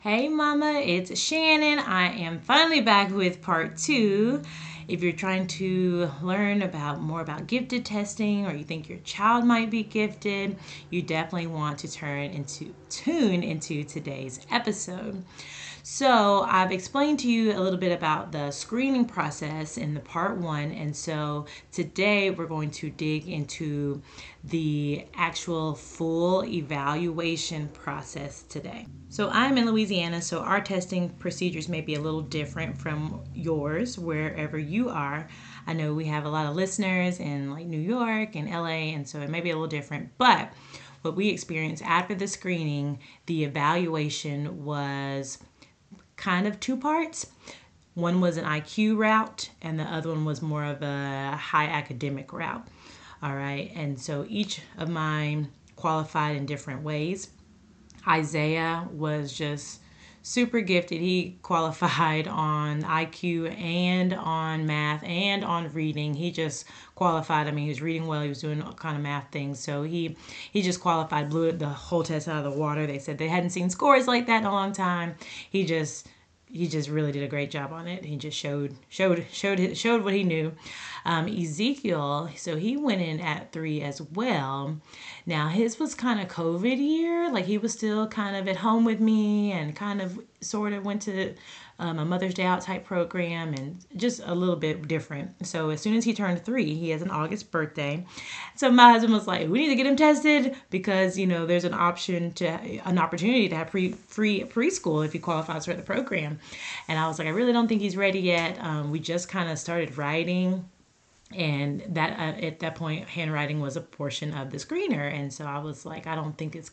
Hey mama, it's Shannon. I am finally back with part two. If you're trying to learn more about gifted testing or you think your child might be gifted, you definitely want to tune into today's episode. So, I've explained to you a little bit about the screening process in the part one, and so today we're going to dig into the actual full evaluation process today. So, I'm in Louisiana, so our testing procedures may be a little different from yours wherever you are. I know we have a lot of listeners in like New York and LA, and so it may be a little different, but what we experienced after the screening, the evaluation was kind of two parts. One was an IQ route, and the other one was more of a high academic route. All right, and so each of mine qualified in different ways. Isaiah was just super gifted. He qualified on IQ and on math and on reading. He just qualified. I mean, he was reading well. He was doing all kind of math things. So he just qualified, blew the whole test out of the water. They said they hadn't seen scores like that in a long time. He just really did a great job on it. He just showed what he knew. Ezekiel, so he went in at 3 as well. Now his was kind of COVID year, like he was still kind of at home with me and kind of sort of went to a Mother's Day Out type program and just a little bit different. So as soon as he turned 3, he has an August birthday. So my husband was like, "We need to get him tested because there's an opportunity to have free preschool if he qualifies for the program." And I was like, "I really don't think he's ready yet." We just kind of started writing. And that at that point, handwriting was a portion of the screener, and so I was like, I don't think he's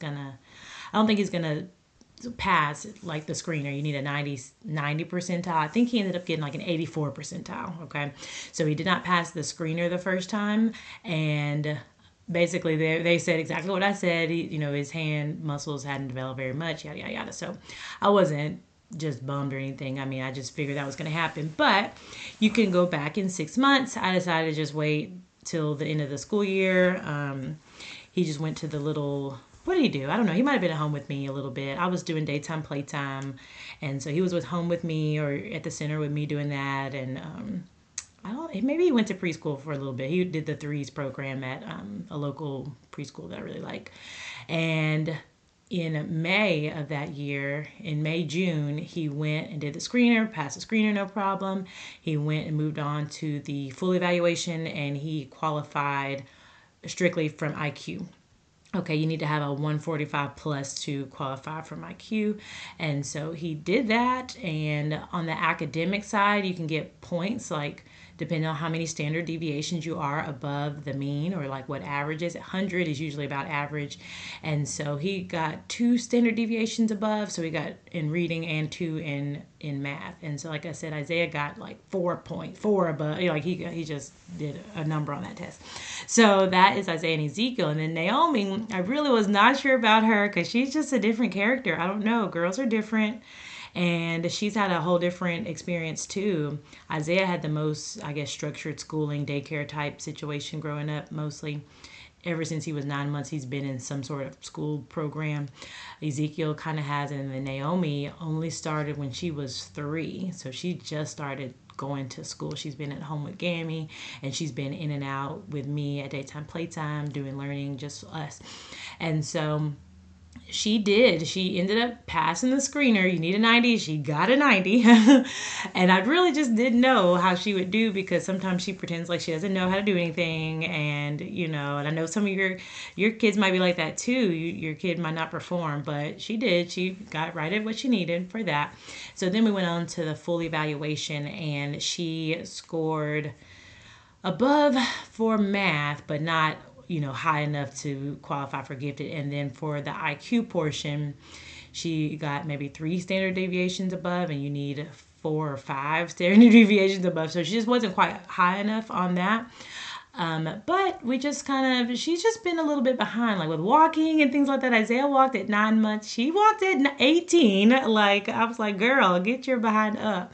gonna pass like the screener. You need a 90 percentile. I think he ended up getting like an 84 percentile. Okay, so he did not pass the screener the first time, and basically they said exactly what I said. His hand muscles hadn't developed very much, yada yada yada. So I wasn't just bummed or anything. I mean, I just figured that was going to happen. But you can go back in 6 months. I decided to just wait till the end of the school year. He just went to the little, what did he do? I don't know. He might have been at home with me a little bit. I was doing daytime playtime. And so he was home with me or at the center with me doing that. And maybe he went to preschool for a little bit. He did the threes program at a local preschool that I really like. And in May of that year, in May, June, he went and did the screener, passed the screener, no problem. He went and moved on to the full evaluation and he qualified strictly from IQ. Okay, you need to have a 145 plus to qualify from IQ. And so he did that. And on the academic side, you can get points like depending on how many standard deviations you are above the mean or like what average is. 100 is usually about average. And so he got 2 standard deviations above. So he got in reading and 2 in math. And so like I said, Isaiah got like 4.4 above. Like he just did a number on that test. So that is Isaiah and Ezekiel. And then Naomi, I really was not sure about her because she's just a different character. I don't know. Girls are different. And she's had a whole different experience too. Isaiah had the most, I guess, structured schooling, daycare type situation growing up mostly. Ever since he was 9 months, he's been in some sort of school program. Ezekiel kind of has it, and then Naomi only started when she was 3. So she just started going to school. She's been at home with Gammy, and she's been in and out with me at daytime playtime, doing learning, just us. And so she did. She ended up passing the screener. You need a 90. She got a 90. And I really just didn't know how she would do because sometimes she pretends like she doesn't know how to do anything. And I know some of your kids might be like that too. Your kid might not perform, but she did. She got right at what she needed for that. So then we went on to the full evaluation and she scored above for math, but not high enough to qualify for gifted. And then for the IQ portion, she got maybe 3 standard deviations above, and you need 4 or 5 standard deviations above. So she just wasn't quite high enough on that. But we just kind of, she's just been a little bit behind, like with walking and things like that. Isaiah walked at 9 months. She walked at 18. Like, I was like, girl, get your behind up.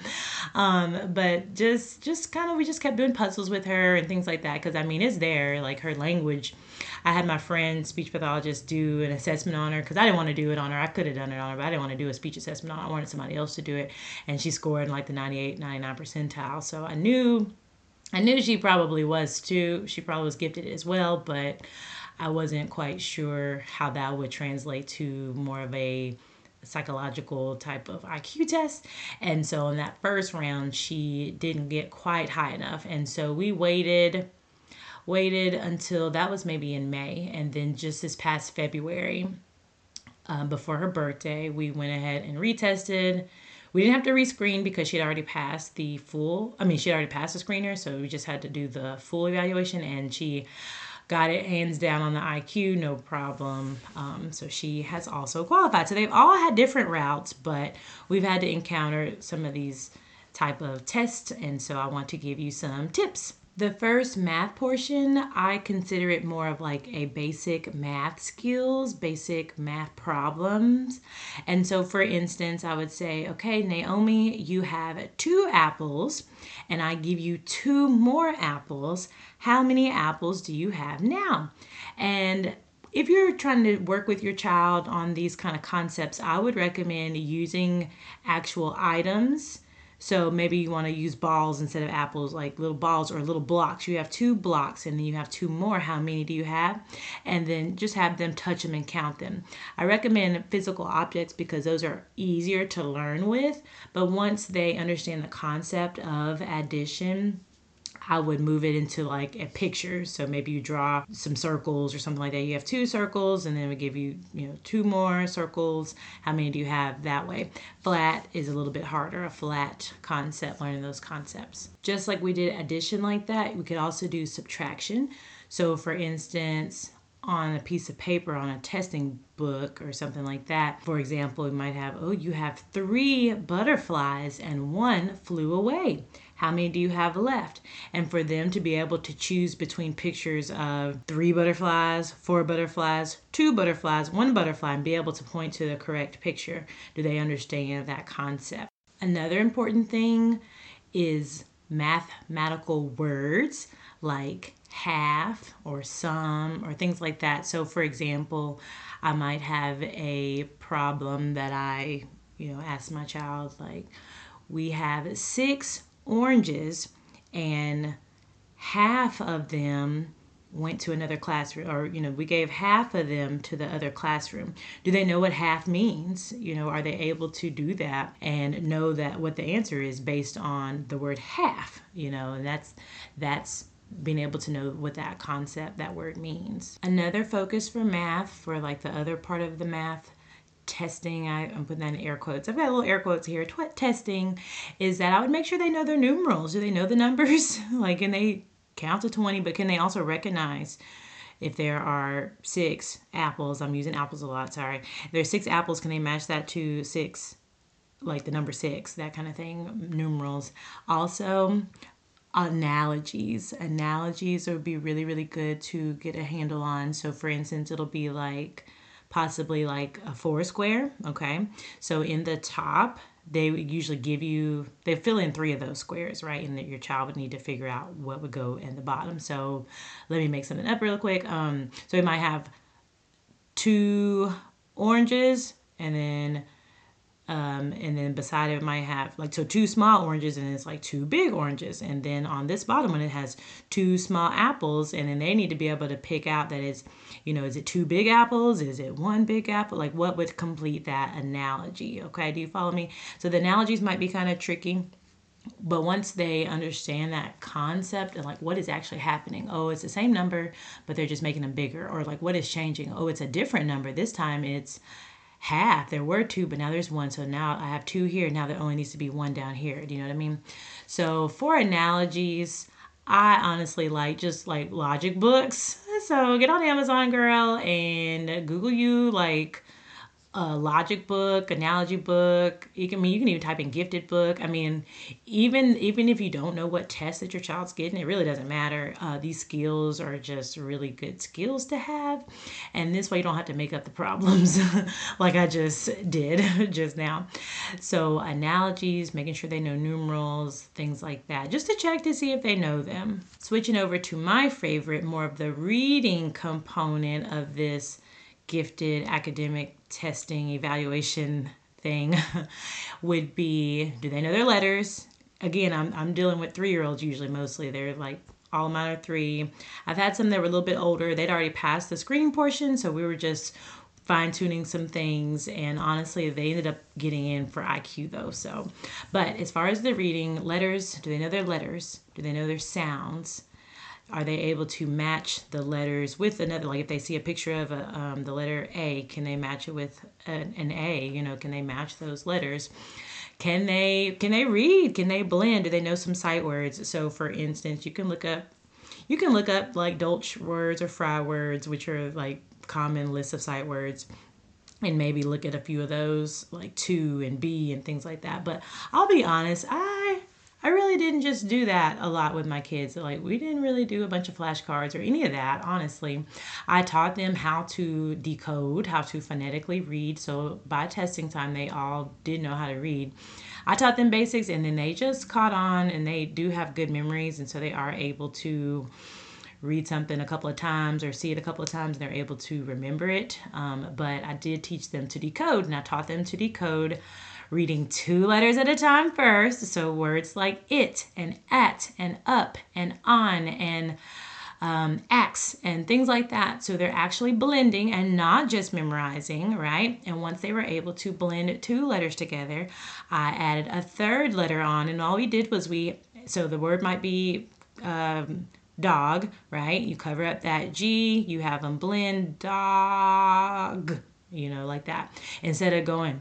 But just kind of, we just kept doing puzzles with her and things like that. Cause I mean, it's there, like her language. I had my friend, speech pathologist, do an assessment on her because I didn't want to do it on her. I could have done it on her, but I didn't want to do a speech assessment on her. I wanted somebody else to do it. And she scored in like the 98, 99 percentile. So I knew she probably was too. She probably was gifted as well, but I wasn't quite sure how that would translate to more of a psychological type of IQ test. And so in that first round, she didn't get quite high enough. And so we waited until that was maybe in May. And then just this past February, before her birthday, we went ahead and retested. We didn't have to rescreen because she had already passed the she had already passed the screener, so we just had to do the full evaluation, and she got it hands down on the IQ, no problem. So she has also qualified. So they've all had different routes, but we've had to encounter some of these type of tests, and so I want to give you some tips. The first math portion, I consider it more of like a basic math skills, basic math problems. And so for instance, I would say, okay, Naomi, you have 2 apples and I give you 2 more apples. How many apples do you have now? And if you're trying to work with your child on these kind of concepts, I would recommend using actual items. So maybe you want to use balls instead of apples, like little balls or little blocks. You have 2 blocks and then you have 2 more. How many do you have? And then just have them touch them and count them. I recommend physical objects because those are easier to learn with. But once they understand the concept of addition, I would move it into like a picture. So maybe you draw some circles or something like that. You have 2 circles and then we give you, 2 more circles. How many do you have that way? Flat is a little bit harder, a flat concept, learning those concepts. Just like we did addition like that, we could also do subtraction. So for instance, on a piece of paper on a testing book or something like that, for example, we might have, you have 3 butterflies and 1 flew away. How many do you have left? And for them to be able to choose between pictures of 3 butterflies, 4 butterflies, 2 butterflies, 1 butterfly, and be able to point to the correct picture. Do they understand that concept? Another important thing is mathematical words like half or some or things like that. So for example, I might have a problem that I, ask my child, like, we have 6 oranges and half of them went to another classroom, or we gave half of them to the other classroom. Do they know what half means? Are they able to do that and know that what the answer is based on the word half? And that's being able to know what that concept, that word means. Another focus for math, for like the other part of the math testing, I'm putting that in air quotes. I've got little air quotes here. Testing is that I would make sure they know their numerals. Do they know the numbers? Like, can they count to 20, but can they also recognize if there are 6 apples? I'm using apples a lot, sorry. If there's 6 apples, can they match that to 6, like the number 6, that kind of thing, numerals. Also, analogies would be really, really good to get a handle on. So for instance, it'll be like possibly like a 4 square, okay? So in the top, they would usually they fill in 3 of those squares, right? And that your child would need to figure out what would go in the bottom. So let me make something up real quick. So we might have 2 oranges and then beside it might have 2 small oranges and it's like 2 big oranges. And then on this bottom one, it has 2 small apples. And then they need to be able to pick out that is it 2 big apples? Is it 1 big apple? Like, what would complete that analogy? Okay, do you follow me? So the analogies might be kind of tricky. But once they understand that concept and like what is actually happening, it's the same number, but they're just making them bigger. Or like, what is changing? It's a different number. This time it's half. There were 2, but now there's 1. So now I have 2 here. Now there only needs to be 1 down here. Do you know what I mean? So for analogies, I honestly just like logic books. So get on Amazon, girl, and Google you like a logic book, analogy book. You can even type in gifted book. I mean, even if you don't know what test that your child's getting, it really doesn't matter. These skills are just really good skills to have, and this way you don't have to make up the problems like I just did just now. So analogies, making sure they know numerals, things like that, just to check to see if they know them. Switching over to my favorite, more of the reading component of this gifted academic testing evaluation thing would be, do they know their letters? Again, I'm dealing with 3-year-olds usually, mostly. They're like all mine are 3. I've had some that were a little bit older. They'd already passed the screening portion, so we were just fine tuning some things, and honestly they ended up getting in for IQ though. So, but as far as the reading, letters, do they know their letters? Do they know their sounds? Are they able to match the letters with another? Like if they see a picture of the letter A, can they match it with an A? You know, can they match those letters? Can they read? Can they blend? Do they know some sight words? So for instance, you can look up like Dolch words or Fry words, which are like common lists of sight words, and maybe look at a few of those like to and be and things like that. But I'll be honest, I really didn't just do that a lot with my kids. Like, we didn't really do a bunch of flashcards or any of that, honestly. I taught them how to decode, how to phonetically read. So by testing time, they all did know how to read. I taught them basics, and then they just caught on, and they do have good memories, and so they are able to read something a couple of times or see it a couple of times, and they're able to remember it. But I did teach them to decode, and I taught them to decode reading 2 letters at a time first. So words like it and at and up and on and acts and things like that. So they're actually blending and not just memorizing, right? And once they were able to blend 2 letters together, I added a 3rd letter on, and all we did was so the word might be dog, right? You cover up that G, you have them blend dog, like that, instead of going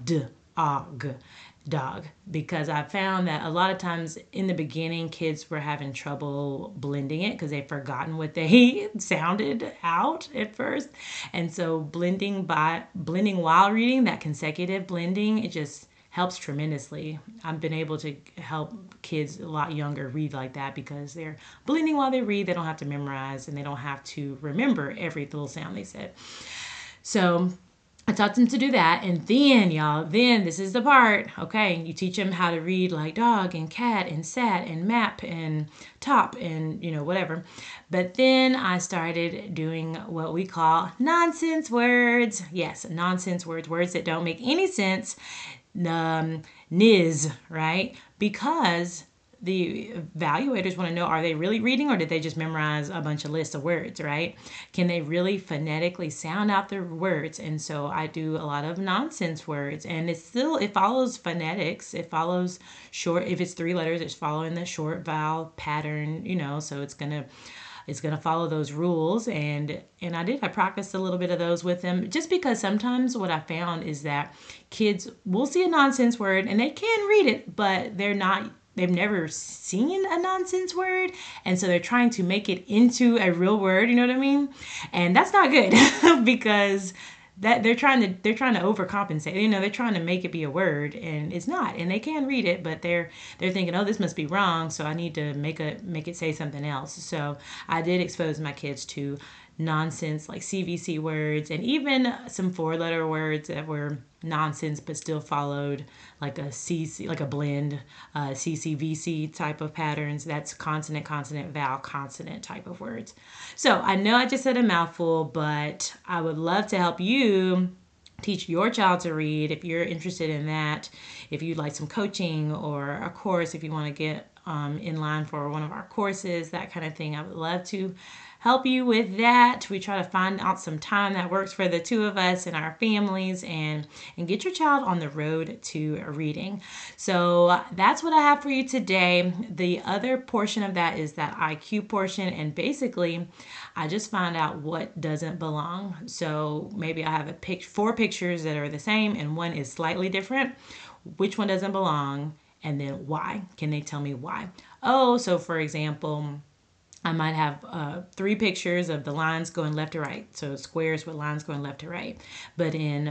dog, because I found that a lot of times in the beginning kids were having trouble blending it because they'd forgotten what they sounded out at first. And so blending while reading, that consecutive blending, it just helps tremendously. I've been able to help kids a lot younger read like that because they're blending while they read. They don't have to memorize, and they don't have to remember every little sound they said. So I taught them to do that, and then this is the part, okay, you teach them how to read like dog and cat and sat and map and top and, whatever. But then I started doing what we call nonsense words. Yes, nonsense words, words that don't make any sense. Niz, right? Because the evaluators want to know, are they really reading, or did they just memorize a bunch of lists of words, right? Can they really phonetically sound out their words? And so I do a lot of nonsense words, and it follows phonetics. It follows short. If it's 3 letters, it's following the short vowel pattern, so it's going to follow those rules. And I practiced a little bit of those with them, just because sometimes what I found is that kids will see a nonsense word and they can read it, but they've never seen a nonsense word, and so they're trying to make it into a real word, you know what I mean? And that's not good because that they're trying to overcompensate. They're trying to make it be a word, and it's not. And they can read it, but they're thinking, oh, this must be wrong, so I need to make it say something else. So I did expose my kids to nonsense like CVC words, and even some 4-letter words that were nonsense but still followed like a CC, like a blend, CCVC type of patterns. That's consonant, consonant, vowel, consonant type of words. So I know I just said a mouthful, but I would love to help you teach your child to read if you're interested in that. If you'd like some coaching or a course, if you want to get in line for one of our courses, that kind of thing, I would love to help you with that. We try to find out some time that works for the 2 of us and our families, and get your child on the road to reading. So that's what I have for you today. The other portion of that is that IQ portion, and basically I just find out what doesn't belong. So maybe I have 4 pictures that are the same and one is slightly different. Which one doesn't belong? And then why? Can they tell me why? Oh, so for example, I might have 3 pictures of the lines going left to right. So squares with lines going left to right. But in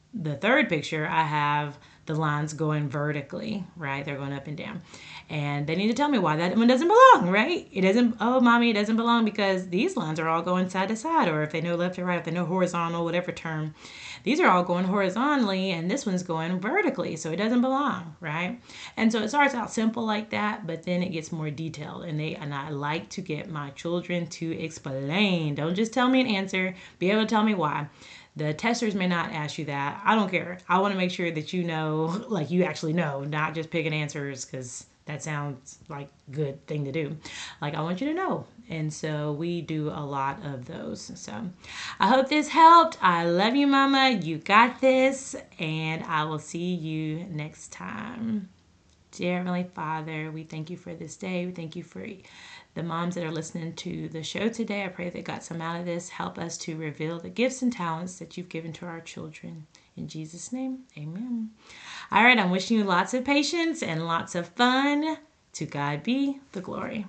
the third picture, I have the lines going vertically, right? They're going up and down. And they need to tell me why that one doesn't belong, right? It doesn't, oh, mommy, it doesn't belong because these lines are all going side to side, or if they know left or right, if they know horizontal, whatever term, these are all going horizontally and this one's going vertically, so it doesn't belong, right? And so it starts out simple like that, but then it gets more detailed. And I like to get my children to explain. Don't just tell me an answer, be able to tell me why. The testers may not ask you that. I don't care. I want to make sure that you know, like you actually know, not just picking answers because that sounds like a good thing to do. Like I want you to know. And so we do a lot of those. So I hope this helped. I love you, Mama. You got this. And I will see you next time. Dear Heavenly Father, we thank you for this day. We thank you for the moms that are listening to the show today. I pray they got some out of this. Help us to reveal the gifts and talents that you've given to our children. In Jesus' name, amen. All right, I'm wishing you lots of patience and lots of fun. To God be the glory.